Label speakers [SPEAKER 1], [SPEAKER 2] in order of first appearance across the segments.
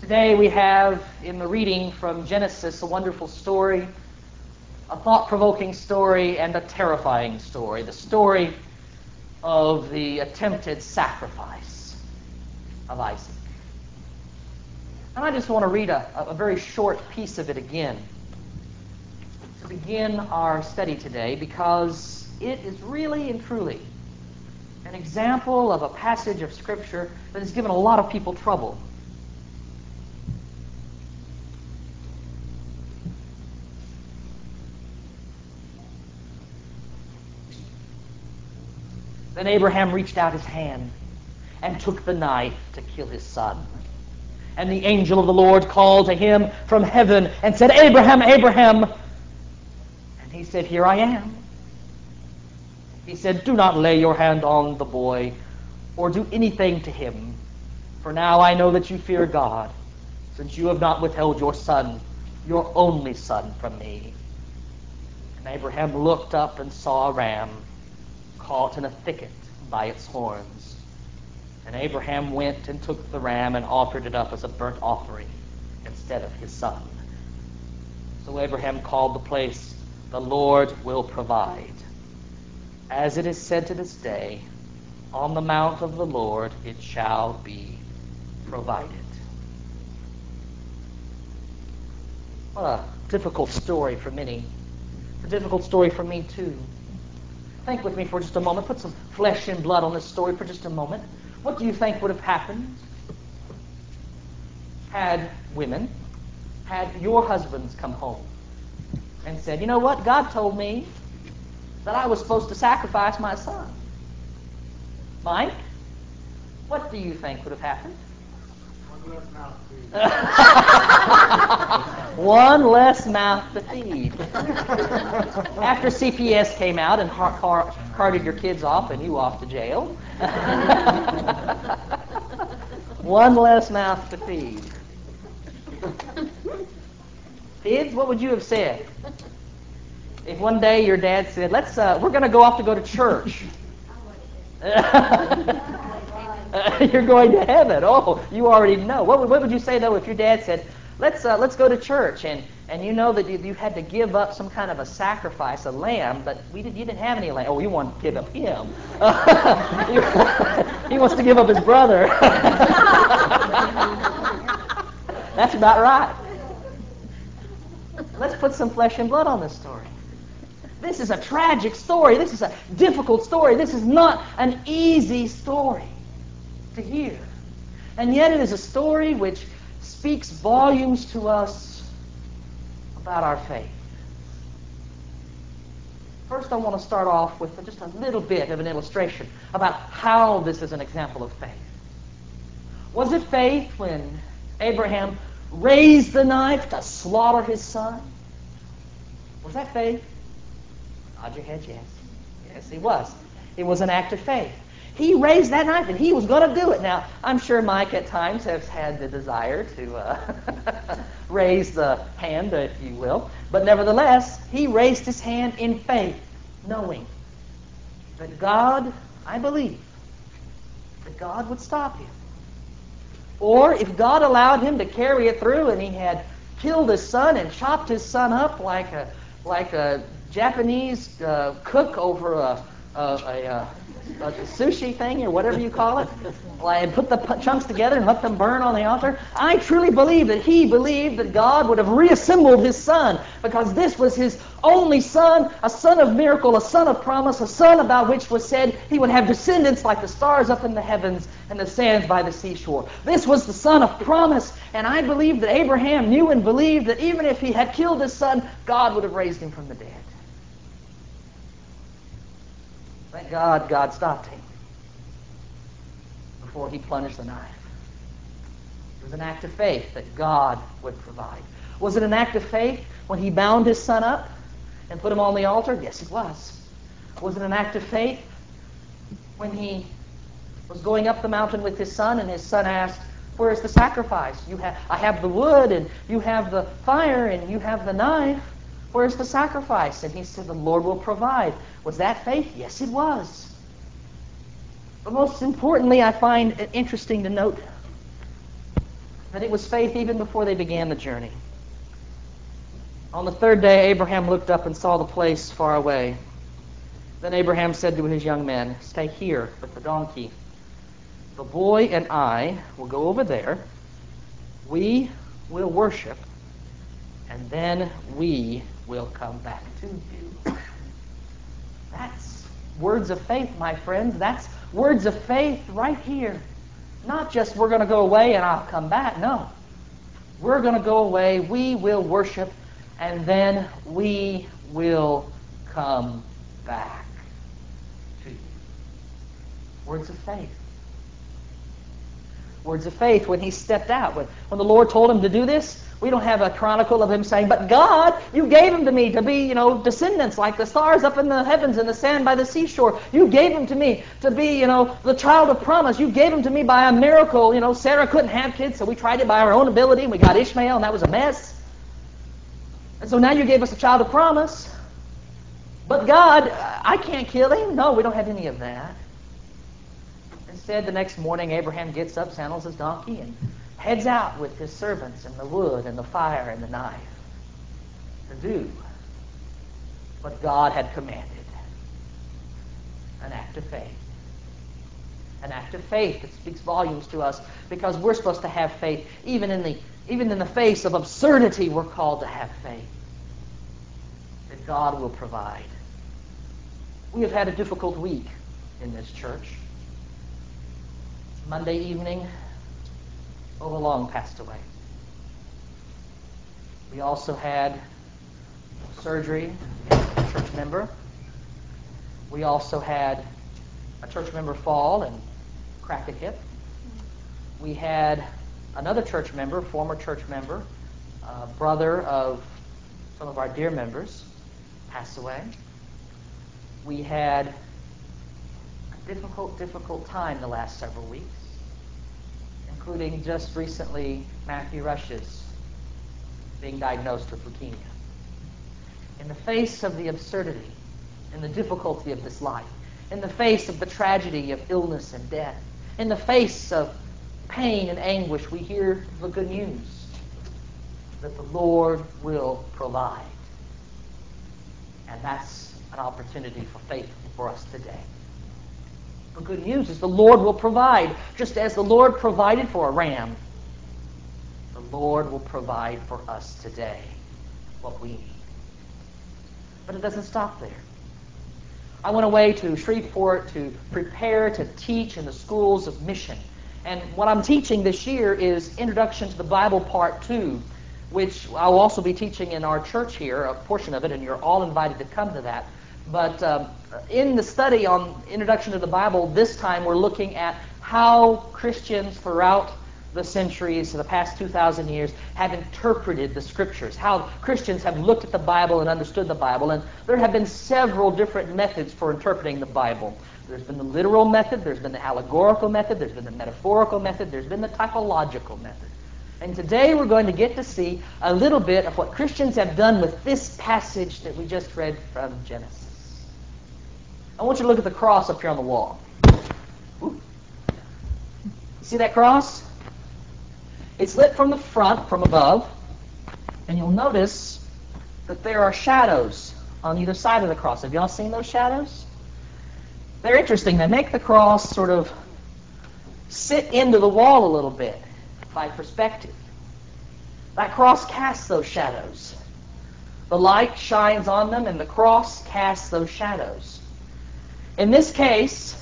[SPEAKER 1] Today we have in the reading from Genesis a wonderful story, a thought-provoking story, and a terrifying story. The story of the attempted sacrifice of Isaac. And I just want to read a very short piece of it again to begin our study today, because it is really and truly an example of a passage of Scripture that has given a lot of people trouble. Then Abraham reached out his hand and took the knife to kill his son. And the angel of the Lord called to him from heaven and said, "Abraham, Abraham." And he said, "Here I am." He said, "Do not lay your hand on the boy or do anything to him. For now I know that you fear God, since you have not withheld your son, your only son, from me." And Abraham looked up and saw a ram caught in a thicket by its horns. And Abraham went and took the ram and offered it up as a burnt offering instead of his son. So Abraham called the place, "The Lord will provide." As it is said to this day, "On the mount of the Lord it shall be provided." What a difficult story for many. It's a difficult story for me too. Think with me for just a moment. Put some flesh and blood on this story for just a moment. What do you think would have happened had your husbands come home and said, "You know what? God told me that I was supposed to sacrifice my son." Mike, what do you think would have happened? One less mouth to feed. After CPS came out and carted your kids off and you off to jail. One less mouth to feed. Kids, what would you have said if one day your dad said, we're going to go to church. You're going to heaven. Oh, you already know. What would you say, though, if your dad said, let's go to church, and you know that you had to give up some kind of a sacrifice, a lamb, but you didn't have any lamb. Oh, you want to give up him. He wants to give up his brother. That's about right. Let's put some flesh and blood on this story. This is a tragic story. This is a difficult story. This is not an easy story to hear. And yet it is a story which speaks volumes to us about our faith. First, I want to start off with just a little bit of an illustration about how this is an example of faith. Was it faith when Abraham raised the knife to slaughter his son? Was that faith? Nod your head, yes. Yes, it was. It was an act of faith. He raised that knife and he was going to do it. Now, I'm sure Mike at times has had the desire to raise the hand, if you will. But nevertheless, he raised his hand in faith, knowing that God, I believe, that God would stop him. Or if God allowed him to carry it through and he had killed his son and chopped his son up like a Japanese cook over a sushi thing or whatever you call it, and put the chunks together and let them burn on the altar. I truly believe that he believed that God would have reassembled his son, because this was his only son, a son of miracle, a son of promise, a son about which was said he would have descendants like the stars up in the heavens and the sands by the seashore. This was the son of promise, and I believe that Abraham knew and believed that even if he had killed his son, God would have raised him from the dead. Thank God, God stopped him before he plunged the knife. It was an act of faith that God would provide. Was it an act of faith when he bound his son up and put him on the altar? Yes, it was. Was it an act of faith when he was going up the mountain with his son and his son asked, "Where is the sacrifice? I have the wood, and you have the fire, and you have the knife. Where's the sacrifice?" And he said, "The Lord will provide." Was that faith? Yes, it was. But most importantly, I find it interesting to note But it was faith even before they began the journey. On the third day, Abraham looked up and saw the place far away. Then Abraham said to his young men, "Stay here with the donkey. The boy and I will go over there. We will worship, and then we will come back to you." That's words of faith, my friends. That's words of faith right here. Not just we're going to go away and I'll come back. No. We're going to go away, we will worship, and then we will come back to you. Words of faith. Words of faith when he stepped out. When the Lord told him to do this, we don't have a chronicle of him saying, "But God, you gave him to me to be, descendants like the stars up in the heavens and the sand by the seashore. You gave him to me to be, the child of promise. You gave him to me by a miracle. Sarah couldn't have kids, so we tried it by our own ability, and we got Ishmael, and that was a mess. And so now you gave us a child of promise. But God, I can't kill him." No, we don't have any of that. Instead, the next morning, Abraham gets up, saddles his donkey, and heads out with his servants and the wood and the fire and the knife to do what God had commanded. An act of faith. An act of faith that speaks volumes to us, because we're supposed to have faith. Even in the face of absurdity, we're called to have faith that God will provide. We have had a difficult week in this church. Monday evening, Ova Long passed away. We also had surgery in a church member. We also had a church member fall and crack a hip. We had another church member, former church member, brother of some of our dear members, pass away. We had a difficult time the last several weeks, including just recently Matthew Rush's being diagnosed with leukemia. In the face of the absurdity and the difficulty of this life, in the face of the tragedy of illness and death, in the face of pain and anguish, we hear the good news that the Lord will provide. And that's an opportunity for faith for us today. The good news is the Lord will provide. Just as the Lord provided for a ram, the Lord will provide for us today what we need. But it doesn't stop there. I went away to Shreveport to prepare to teach in the schools of mission. And what I'm teaching this year is Introduction to the Bible Part 2, which I'll also be teaching in our church here, a portion of it, and you're all invited to come to that. But in the study on Introduction to the Bible, this time we're looking at how Christians throughout the centuries, the past 2,000 years, have interpreted the Scriptures, how Christians have looked at the Bible and understood the Bible. And there have been several different methods for interpreting the Bible. There's been the literal method, there's been the allegorical method, there's been the metaphorical method, there's been the typological method. And today we're going to get to see a little bit of what Christians have done with this passage that we just read from Genesis. I want you to look at the cross up here on the wall. Ooh. You see that cross? It's lit from the front, from above, and you'll notice that there are shadows on either side of the cross. Have y'all seen those shadows? They're interesting. They make the cross sort of sit into the wall a little bit by perspective. That cross casts those shadows. The light shines on them, and the cross casts those shadows. In this case,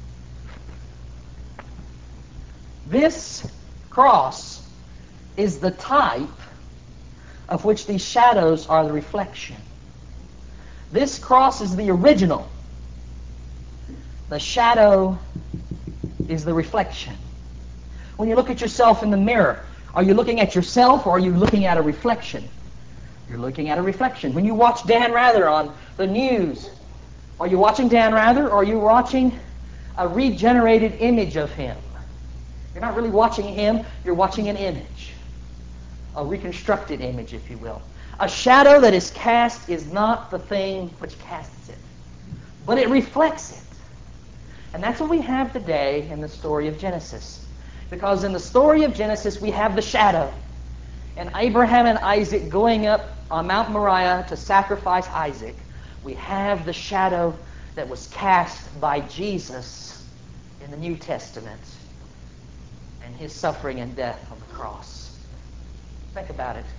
[SPEAKER 1] this cross is the type of which these shadows are the reflection. This cross is the original. The shadow is the reflection. When you look at yourself in the mirror, are you looking at yourself or are you looking at a reflection? You're looking at a reflection. When you watch Dan Rather on the news, are you watching Dan Rather or are you watching a regenerated image of him? You're not really watching him, you're watching an image. A reconstructed image, if you will. A shadow that is cast is not the thing which casts it, but it reflects it. And that's what we have today in the story of Genesis. Because in the story of Genesis, we have the shadow. And Abraham and Isaac going up on Mount Moriah to sacrifice Isaac. We have the shadow that was cast by Jesus in the New Testament and his suffering and death on the cross. Think about it.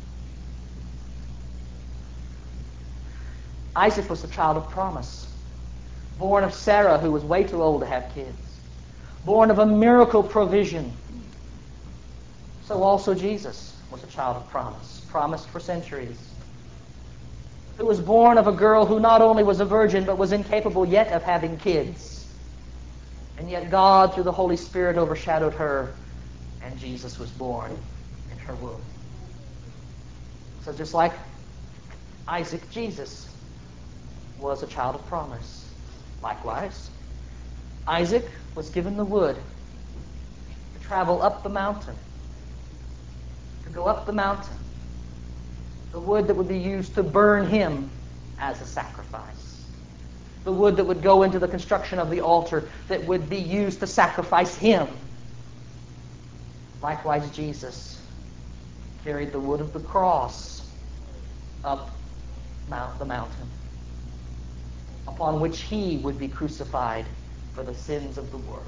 [SPEAKER 1] Isaac was the child of promise, born of Sarah, who was way too old to have kids, born of a miracle provision. So also Jesus was a child of promise, promised for centuries, who was born of a girl who not only was a virgin, but was incapable yet of having kids. And yet God, through the Holy Spirit, overshadowed her, and Jesus was born in her womb. So just like Isaac, Jesus was a child of promise. Likewise, Isaac was given the wood to travel up the mountain, to go up the mountain, the wood that would be used to burn him as a sacrifice, the wood that would go into the construction of the altar that would be used to sacrifice him. Likewise, Jesus carried the wood of the cross up the mountain, upon which he would be crucified for the sins of the world.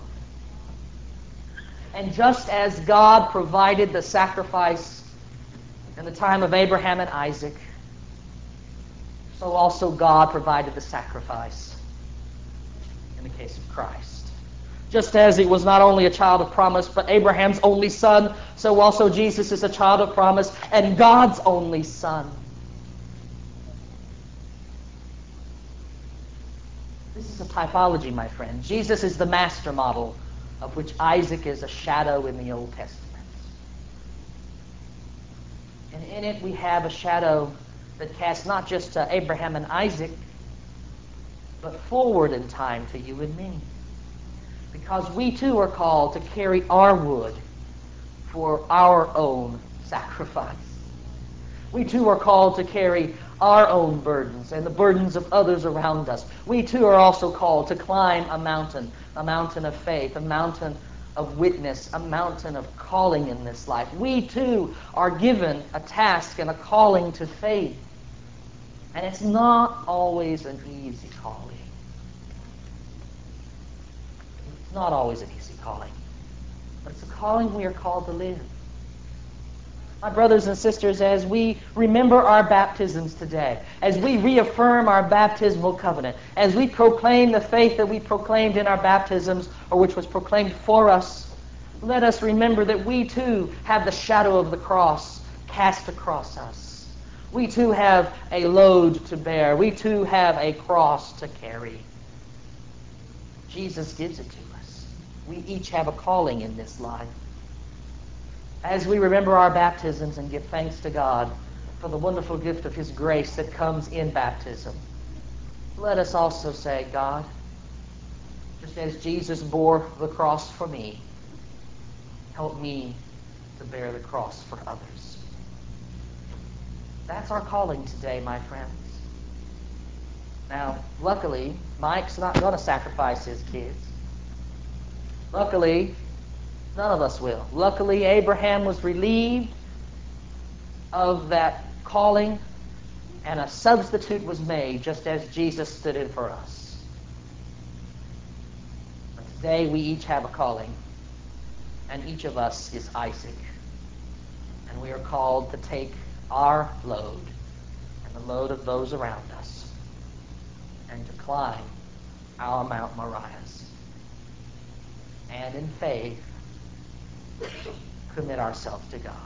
[SPEAKER 1] And just as God provided the sacrifice in the time of Abraham and Isaac, so also God provided the sacrifice in the case of Christ. Just as he was not only a child of promise, but Abraham's only son, so also Jesus is a child of promise and God's only son. This is a typology, my friend. Jesus is the master model, of which Isaac is a shadow in the Old Testament. And in it we have a shadow that casts not just to Abraham and Isaac, but forward in time to you and me. Because we too are called to carry our wood for our own sacrifice. We too are called to carry our own burdens and the burdens of others around us. We too are also called to climb a mountain of faith, a mountain of witness, a mountain of calling in this life. We too are given a task and a calling to faith. And it's not always an easy calling. It's not always an easy calling. But it's a calling we are called to live. My brothers and sisters, as we remember our baptisms today, as we reaffirm our baptismal covenant, as we proclaim the faith that we proclaimed in our baptisms, or which was proclaimed for us, let us remember that we too have the shadow of the cross cast across us. We too have a load to bear. We too have a cross to carry. Jesus gives it to us. We each have a calling in this life. As we remember our baptisms and give thanks to God for the wonderful gift of his grace that comes in baptism, let us also say, God, just as Jesus bore the cross for me, help me to bear the cross for others. That's our calling today, my friends. Now, luckily, Mike's not going to sacrifice his kids. Luckily, none of us will. Luckily, Abraham was relieved of that calling, and a substitute was made, just as Jesus stood in for us. But today, we each have a calling, and each of us is Isaac. And we are called to take our load and the load of those around us and to climb our Mount Moriahs. And in faith, commit ourselves to God.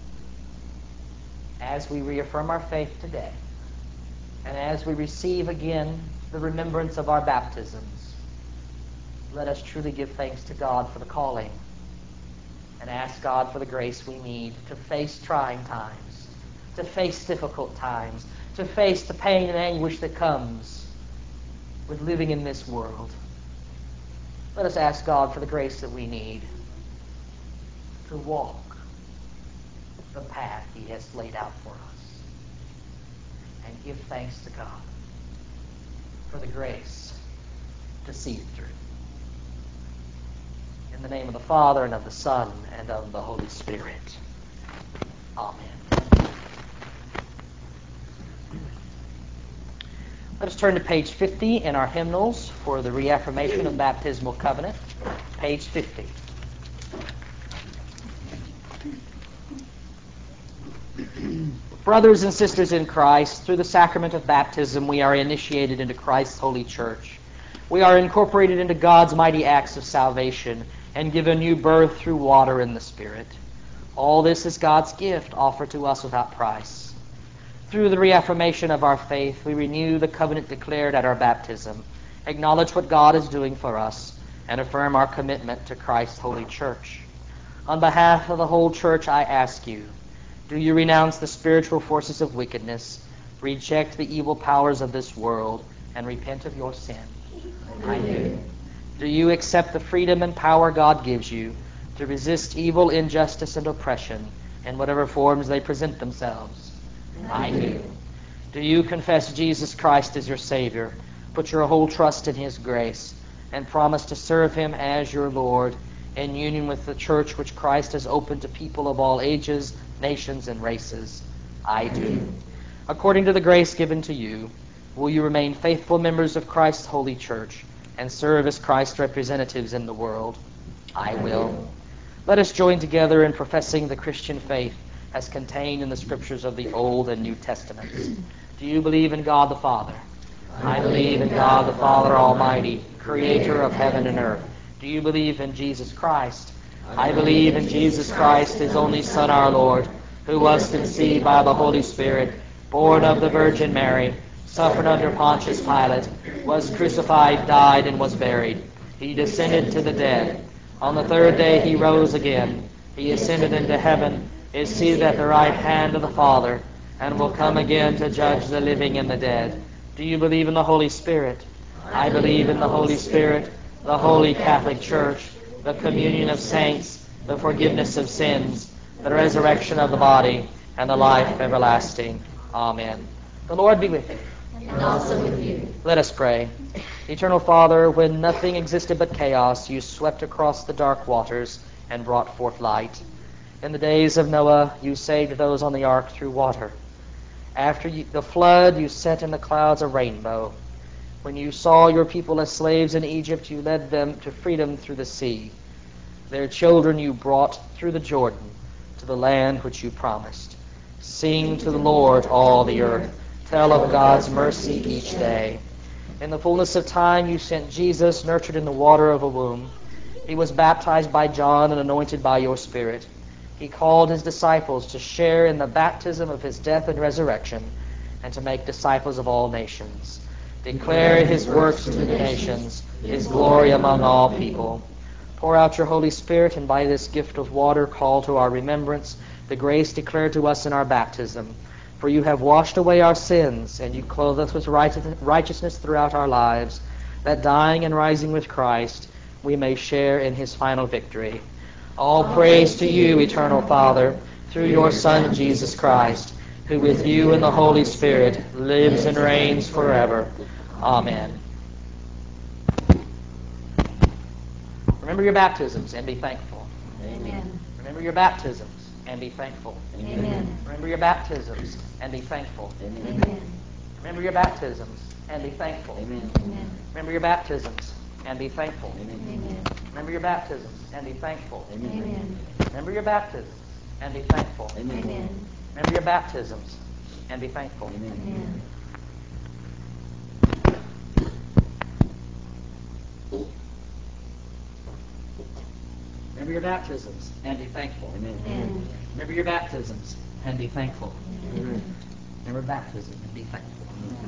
[SPEAKER 1] As we reaffirm our faith today, and as we receive again the remembrance of our baptisms, let us truly give thanks to God for the calling and ask God for the grace we need to face trying times, to face difficult times, to face the pain and anguish that comes with living in this world. Let us ask God for the grace that we need to walk the path he has laid out for us. And give thanks to God for the grace to see it through. In the name of the Father, and of the Son, and of the Holy Spirit. Amen. Let us turn to page 50 in our hymnals for the reaffirmation of baptismal covenant. Page 50. Brothers and sisters in Christ, through the sacrament of baptism, we are initiated into Christ's holy church. We are incorporated into God's mighty acts of salvation and given new birth through water and the Spirit. All this is God's gift offered to us without price. Through the reaffirmation of our faith, we renew the covenant declared at our baptism, acknowledge what God is doing for us, and affirm our commitment to Christ's holy church. On behalf of the whole church, I ask you, do you renounce the spiritual forces of wickedness, reject the evil powers of this world, and repent of your sin? I do. Do you accept the freedom and power God gives you to resist evil, injustice, and oppression in whatever forms they present themselves? I do. Do you confess Jesus Christ as your Savior, put your whole trust in His grace, and promise to serve Him as your Lord in union with the church which Christ has opened to people of all ages, nations, and races? I do. According to the grace given to you, will you remain faithful members of Christ's holy church and serve as Christ's representatives in the world? I will. Let us join together in professing the Christian faith as contained in the Scriptures of the Old and New Testaments. Do you believe in God the Father? I believe in God the Father Almighty, Creator of heaven and earth. Do you believe in Jesus Christ? I believe in Jesus Christ, His only Son, our Lord, who was conceived by the Holy Spirit, born of the Virgin Mary, suffered under Pontius Pilate, was crucified, died, and was buried. He descended to the dead. On the third day He rose again. He ascended into heaven, is seated at the right hand of the Father, and will come again to judge the living and the dead. Do you believe in the Holy Spirit? I believe in the Holy Spirit, the Holy Catholic Church, the communion of saints, the forgiveness of sins, the resurrection of the body, and the life everlasting. Amen. The Lord be with you.
[SPEAKER 2] And also with you.
[SPEAKER 1] Let us pray. Eternal Father, when nothing existed but chaos, you swept across the dark waters and brought forth light. In the days of Noah, you saved those on the ark through water. After the flood, you sent in the clouds a rainbow. When you saw your people as slaves in Egypt, you led them to freedom through the sea. Their children you brought through the Jordan to the land which you promised. Sing to the Lord, all the earth. Tell of God's mercy each day. In the fullness of time, you sent Jesus, nurtured in the water of a womb. He was baptized by John and anointed by your Spirit. He called his disciples to share in the baptism of his death and resurrection, and to make disciples of all nations. Declare his works to the nations, his glory among all people. Pour out your Holy Spirit, and by this gift of water call to our remembrance the grace declared to us in our baptism. For you have washed away our sins, and you clothe us with righteousness throughout our lives, that dying and rising with Christ, we may share in his final victory. All praise to you, eternal Father, through your Son, Jesus Christ, who with you and the Holy Spirit lives and reigns forever. Amen. Remember your baptisms and be thankful.
[SPEAKER 2] Amen.
[SPEAKER 1] Remember your baptisms and be thankful.
[SPEAKER 2] Amen.
[SPEAKER 1] Remember your baptisms and be thankful.
[SPEAKER 2] Amen.
[SPEAKER 1] Remember your baptisms and be thankful.
[SPEAKER 2] Amen.
[SPEAKER 1] Remember your baptisms and be thankful.
[SPEAKER 2] Amen.
[SPEAKER 1] Remember your baptisms and be thankful.
[SPEAKER 2] Amen.
[SPEAKER 1] Remember your baptisms and be thankful.
[SPEAKER 2] Amen.
[SPEAKER 1] Remember your baptisms and be thankful.
[SPEAKER 2] Amen.
[SPEAKER 1] Remember your baptisms and be thankful.
[SPEAKER 2] Amen.
[SPEAKER 1] Remember your baptisms and be thankful. Remember baptism and be thankful.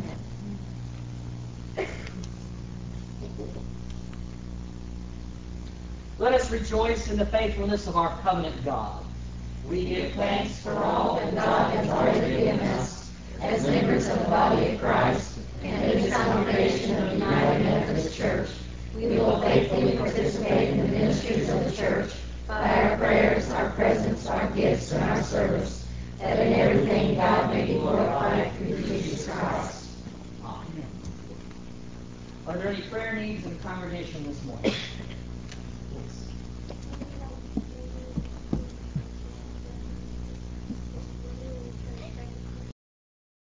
[SPEAKER 1] Let us rejoice in the faithfulness of our covenant God.
[SPEAKER 2] We give thanks for all that God has already given us as members of the body of Christ and in the congregation of the United Methodist Church. We will faithfully participate in the ministries of the church by our prayers, our presence, our gifts, and our service, that in everything God may be glorified through Jesus Christ.
[SPEAKER 1] Amen. Are there any prayer needs in the congregation this morning?